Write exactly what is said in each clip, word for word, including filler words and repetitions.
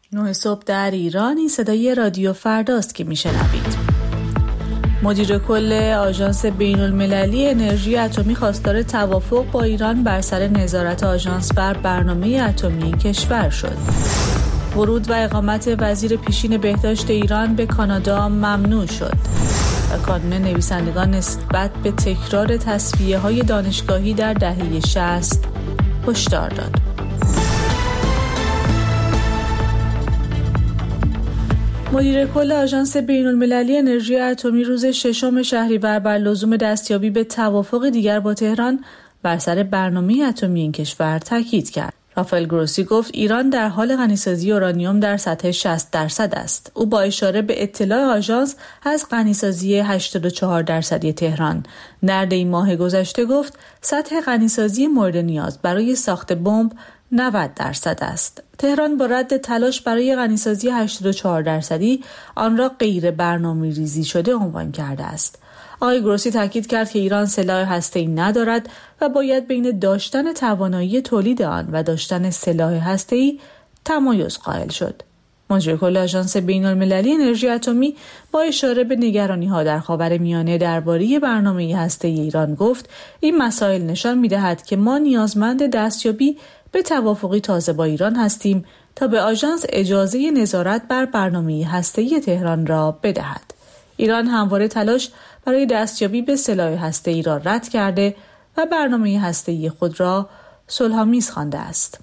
نه صبح در ایران. این صدای رادیو فرداست که میشنوید. مدیر کل آژانس بین‌المللی انرژی اتمی خواستار توافق با ایران بر سر نظارت آژانس بر برنامه اتمی کشور شد. ورود و اقامت وزیر پیشین بهداشت ایران به کانادا ممنوع شد و کانون نویسندگان نسبت به تکرار تصفیه‌های دانشگاهی در دهه شصت هشدار داد. مدیر کل آژانس بین‌المللی انرژی اتمی روز ششم شهریور بر لزوم دستیابی به توافق دیگر با تهران بر سر برنامه اتمی این کشور تاکید کرد. رافائل گروسی گفت ایران در حال غنیسازی اورانیوم در سطح شصت درصد است. او با اشاره به اطلاع آژانس از غنیسازی هشتاد و چهار درصدی تهران در دی ماه گذشته گفت سطح غنیسازی مورد نیاز برای ساخت بمب نود درصد است. تهران با رد تلاش برای غنیسازی هشتاد و چهار درصدی آن را غیر برنامه‌ریزی شده عنوان کرده است. آقای گروسی تاکید کرد که ایران سلاح هسته‌ای ندارد و باید بین داشتن توانایی تولید آن و داشتن سلاح هسته‌ای تمایز قائل شد. مدیر کل آژانس بین‌المللی انرژی اتمی با اشاره به نگرانی‌ها در خاورمیانه درباره برنامه هسته‌ای ایران گفت این مسائل نشان می‌دهد که ما نیازمند دستیابی به توافقی تازه با ایران هستیم تا به آژانس اجازه نظارت بر برنامه هسته‌ای تهران را بدهد. ایران همواره تلاش برای دستیابی به سلاح هسته‌ای را رد کرده و برنامه هسته‌ای خود را صلح‌آمیز خوانده است.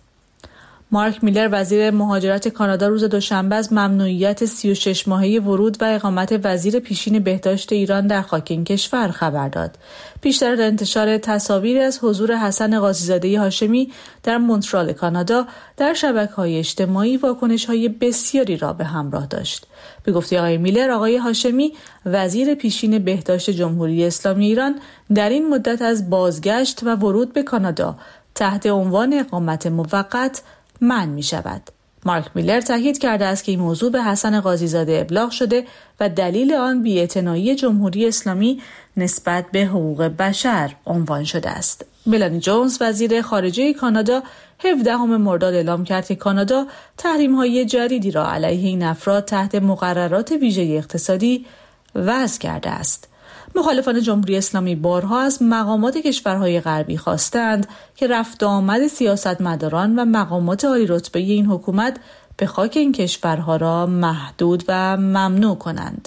مارک میلر وزیر مهاجرت کانادا روز دوشنبه از ممنوعیت سی و شش ماهه ورود و اقامت وزیر پیشین بهداشت ایران در خاک این کشور خبر داد. پیشتر انتشار تصاویری از حضور حسن قاضی‌زاده هاشمی در مونترال کانادا در شبکه‌های اجتماعی واکنش‌های بسیاری را به همراه داشت. به گفته آقای میلر، آقای هاشمی وزیر پیشین بهداشت جمهوری اسلامی ایران در این مدت از بازگشت و ورود به کانادا تحت عنوان اقامت موقت منع می شود. مارک میلر تاکید کرده است که این موضوع به حسن قاضی‌زاده ابلاغ شده و دلیل آن بی‌اعتنایی جمهوری اسلامی نسبت به حقوق بشر عنوان شده است. ملانی جونز وزیر خارجه کانادا هفدهم مرداد اعلام کرد که کانادا تحریم‌های جدیدی را علیه این افراد تحت مقررات ویژه اقتصادی وضع کرده است. مخالفان جمهوری اسلامی بارها از مقامات کشورهای غربی خواستند که رفت و آمد سیاستمداران و مقامات عالی رتبه این حکومت به خاک این کشورها را محدود و ممنوع کنند.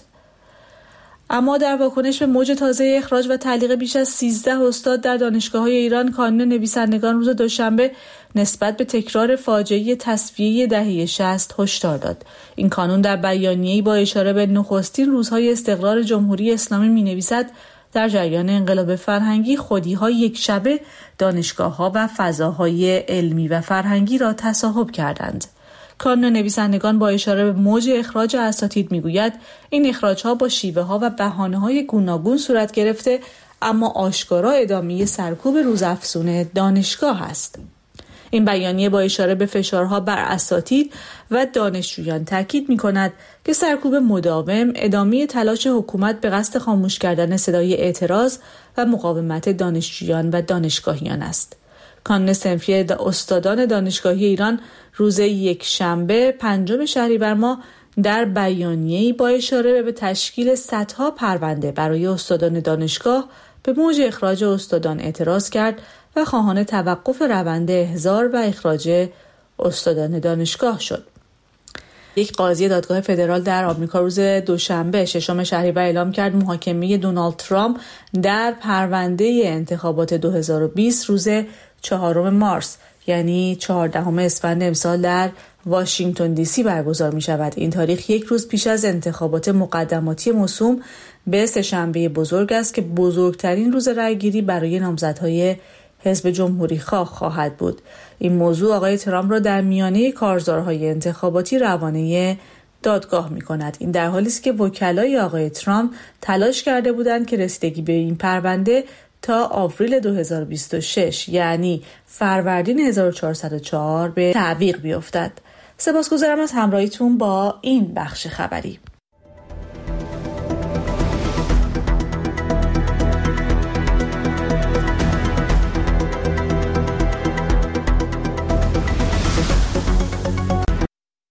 اما در واکنش به موج تازه اخراج و تعلیق بیش از سیزده استاد در دانشگاه‌های ایران، کانون نویسندگان روز دوشنبه نسبت به تکرار فاجعه تصفیه دهه شصت هشدار داد. این کانون در بیانیه‌ای با اشاره به نخستین روزهای استقرار جمهوری اسلامی می‌نویسد در جریان انقلاب فرهنگی خودی‌ها یک شبه دانشگاه‌ها و فضاهای علمی و فرهنگی را تصاحب کردند. کانون نویسندگان با اشاره به موج اخراج اساتید میگوید این اخراج‌ها با شیوه‌ها و بهانه‌های گوناگون صورت گرفته، اما آشکارا ادامه سرکوب روزافزون دانشگاه است. این بیانیه با اشاره به فشارها بر اساتید و دانشجویان تاکید می‌کند که سرکوب مداوم ادامه تلاش حکومت به قصد خاموش کردن صدای اعتراض و مقاومت دانشجویان و دانشگاهیان است. کانون صنفی استادان دانشگاهی ایران روز یک شنبه پنجم شهریور ماه در بیانیه‌ای با اشاره به تشکیل صدها پرونده برای استادان دانشگاه به موج اخراج استادان اعتراض کرد و خواهان توقف روند احضار و اخراج استادان دانشگاه شد. یک قاضی دادگاه فدرال در آمریکا روز دوشنبه ششم شهریور اعلام کرد محاکمه دونالد ترامپ در پرونده انتخابات دو هزار و بیست روز چهارم مارس یعنی چهاردهم اسفند امسال در واشنگتن دی سی برگزار می شود. این تاریخ یک روز پیش از انتخابات مقدماتی موسوم به سه‌شنبه بزرگ است که بزرگترین روز رأیگیری برای نامزدهای حزب جمهوری خواه خواهد بود. این موضوع آقای ترامپ را در میانه کارزارهای انتخاباتی روانه دادگاه می کند. این در حالی است که وکلای آقای ترامپ تلاش کرده بودند که رسیدگی به این پرونده تا آوریل دو هزار و بیست و شش یعنی فروردین هزار و چهارصد و چهار به تعویق بیفتد. سپاسگزارم از همراهیتون با این بخش خبری.